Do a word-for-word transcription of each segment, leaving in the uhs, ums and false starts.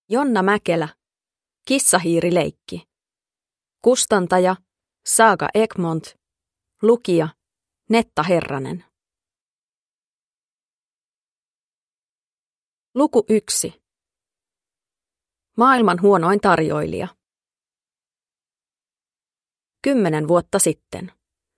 Jonna Mäkelä, Kissahiirileikki. Kustantaja Saga Egmont. Lukija Netta Herranen. Luku yksi. Maailman huonoin tarjoilija. Kymmenen vuotta sitten.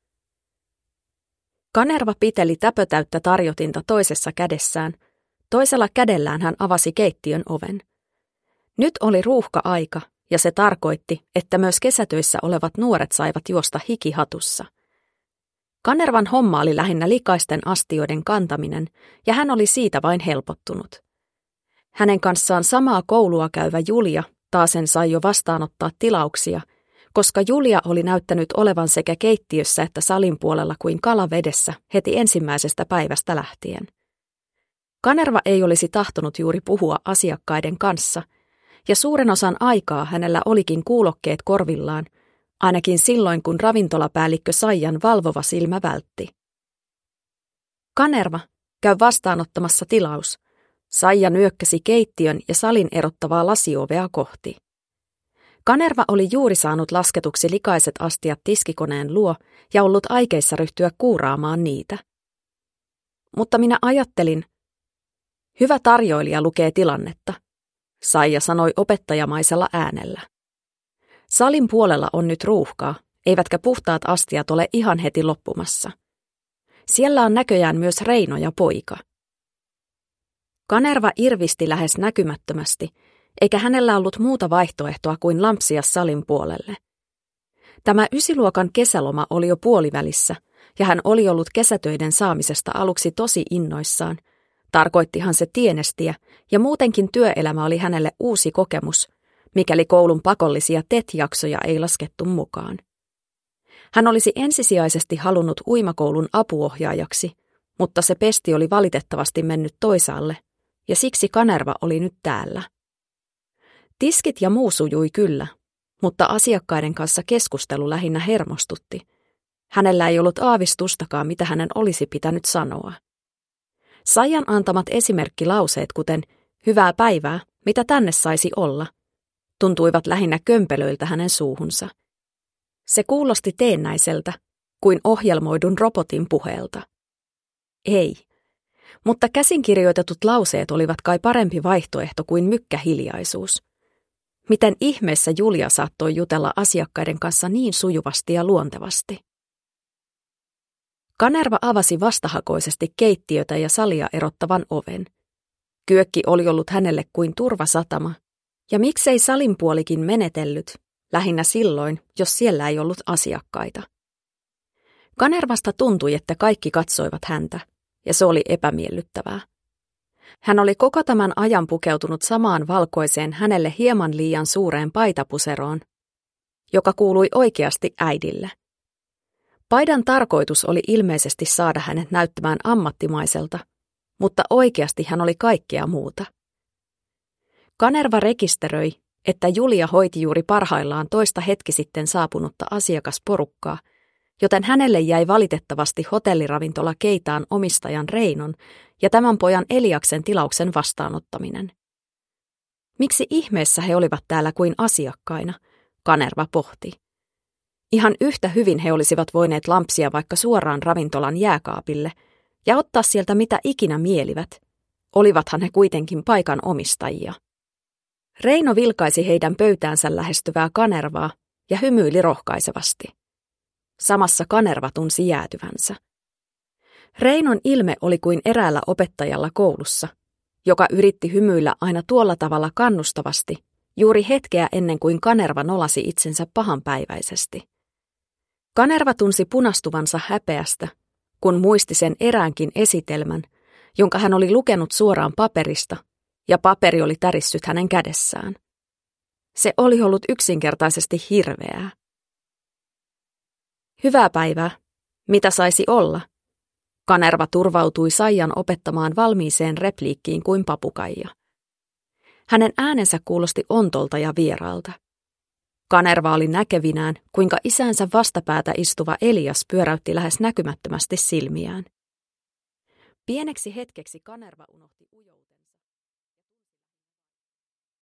Kanerva piteli täpötäyttä tarjotinta toisessa kädessään. Toisella kädellään hän avasi keittiön oven. Nyt oli ruuhka-aika, ja se tarkoitti, että myös kesätöissä olevat nuoret saivat juosta hikihatussa. Kanervan homma oli lähinnä likaisten astioiden kantaminen, ja hän oli siitä vain helpottunut. Hänen kanssaan samaa koulua käyvä Julia taasen sai jo vastaanottaa tilauksia, koska Julia oli näyttänyt olevan sekä keittiössä että salin puolella kuin kala vedessä heti ensimmäisestä päivästä lähtien. Kanerva ei olisi tahtonut juuri puhua asiakkaiden kanssa, ja suuren osan aikaa hänellä olikin kuulokkeet korvillaan, ainakin silloin kun ravintolapäällikkö Saijan valvova silmä vältti. Kanerva, käy vastaanottamassa tilaus. Saija nyökkäsi keittiön ja salin erottavaa lasiovea kohti. Kanerva oli juuri saanut lasketuksi likaiset astiat tiskikoneen luo ja ollut aikeissa ryhtyä kuuraamaan niitä. Mutta minä ajattelin, hyvä tarjoilija lukee tilannetta, Saija sanoi opettajamaisella äänellä. Salin puolella on nyt ruuhkaa, eivätkä puhtaat astiat ole ihan heti loppumassa. Siellä on näköjään myös Reino ja poika. Kanerva irvisti lähes näkymättömästi, eikä hänellä ollut muuta vaihtoehtoa kuin lampsia salin puolelle. Tämä ysiluokan kesäloma oli jo puolivälissä, ja hän oli ollut kesätöiden saamisesta aluksi tosi innoissaan. Tarkoittihan se tienestiä, ja muutenkin työelämä oli hänelle uusi kokemus, mikäli koulun pakollisia T E T-jaksoja ei laskettu mukaan. Hän olisi ensisijaisesti halunnut uimakoulun apuohjaajaksi, mutta se pesti oli valitettavasti mennyt toisaalle, ja siksi Kanerva oli nyt täällä. Tiskit ja muu sujui kyllä, mutta asiakkaiden kanssa keskustelu lähinnä hermostutti. Hänellä ei ollut aavistustakaan, mitä hänen olisi pitänyt sanoa. Saijan antamat esimerkkilauseet, kuten hyvää päivää, mitä tänne saisi olla, tuntuivat lähinnä kömpelöiltä hänen suuhunsa. Se kuulosti teennäiseltä, kuin ohjelmoidun robotin puheelta. Ei, mutta käsinkirjoitetut lauseet olivat kai parempi vaihtoehto kuin mykkähiljaisuus. Miten ihmeessä Julia saattoi jutella asiakkaiden kanssa niin sujuvasti ja luontevasti? Kanerva avasi vastahakoisesti keittiötä ja salia erottavan oven. Kyökki oli ollut hänelle kuin turvasatama, ja miksei salin puolikin menetellyt, lähinnä silloin, jos siellä ei ollut asiakkaita. Kanervasta tuntui, että kaikki katsoivat häntä, ja se oli epämiellyttävää. Hän oli koko tämän ajan pukeutunut samaan valkoiseen hänelle hieman liian suureen paitapuseroon, joka kuului oikeasti äidille. Paidan tarkoitus oli ilmeisesti saada hänet näyttämään ammattimaiselta, mutta oikeasti hän oli kaikkea muuta. Kanerva rekisteröi, että Julia hoiti juuri parhaillaan toista hetki sitten saapunutta asiakasporukkaa, joten hänelle jäi valitettavasti hotelliravintola Keitaan omistajan Reinon ja tämän pojan Eliaksen tilauksen vastaanottaminen. Miksi ihmeessä he olivat täällä kuin asiakkaina, Kanerva pohti. Ihan yhtä hyvin he olisivat voineet lampsia vaikka suoraan ravintolan jääkaapille ja ottaa sieltä mitä ikinä mielivät. Olivathan he kuitenkin paikan omistajia. Reino vilkaisi heidän pöytäänsä lähestyvää Kanervaa ja hymyili rohkaisevasti. Samassa Kanerva tunsi jäätyvänsä. Reinon ilme oli kuin eräällä opettajalla koulussa, joka yritti hymyillä aina tuolla tavalla kannustavasti, juuri hetkeä ennen kuin Kanerva nolasi itsensä pahanpäiväisesti. Kanerva tunsi punastuvansa häpeästä, kun muisti sen eräänkin esitelmän, jonka hän oli lukenut suoraan paperista, ja paperi oli tärissyt hänen kädessään. Se oli ollut yksinkertaisesti hirveää. Hyvää päivää. Mitä saisi olla? Kanerva turvautui Saijan opettamaan valmiiseen repliikkiin kuin papukaija. Hänen äänensä kuulosti ontolta ja vieraalta. Kanerva oli näkevinään, kuinka isänsä vastapäätä istuva Elias pyöräytti lähes näkymättömästi silmiään. Pieneksi hetkeksi Kanerva unohti ujouten.